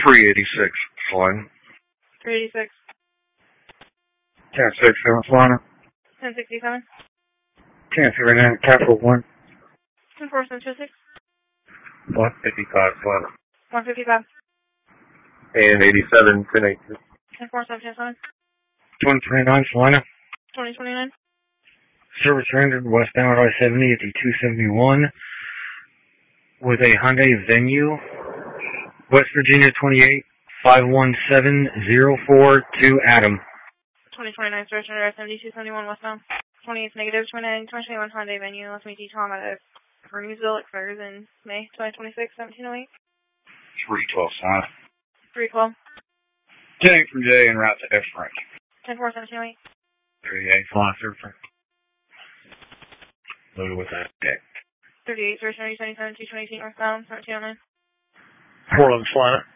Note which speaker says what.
Speaker 1: 386, flying.
Speaker 2: 386.
Speaker 1: 1067, flying.
Speaker 2: 1067.
Speaker 1: 1039, Capital 1.
Speaker 2: 14726.
Speaker 1: 155, flying.
Speaker 2: 155.
Speaker 1: And 87, 1082.
Speaker 2: 14727.
Speaker 1: 2029, flying.
Speaker 2: 2029.
Speaker 1: Service rendered westbound I-70 at the 271 with a Hyundai Venue, West Virginia 28, 517042, Adam.
Speaker 2: 2029, service rendered I-70, 271 westbound. 28 negative, 29, 2021 Hyundai Venue. Let's meet Tom at Burnsville. Expires in May 2026, 1708.
Speaker 1: 312, flying.
Speaker 2: 312.
Speaker 1: 10 from J en route to F Ranch.
Speaker 2: 10-4, 1708.
Speaker 1: 38, flying, service. Loaded with that deck.
Speaker 2: 38, service rendered 77, 222 northbound, 1709.
Speaker 1: 411, flying.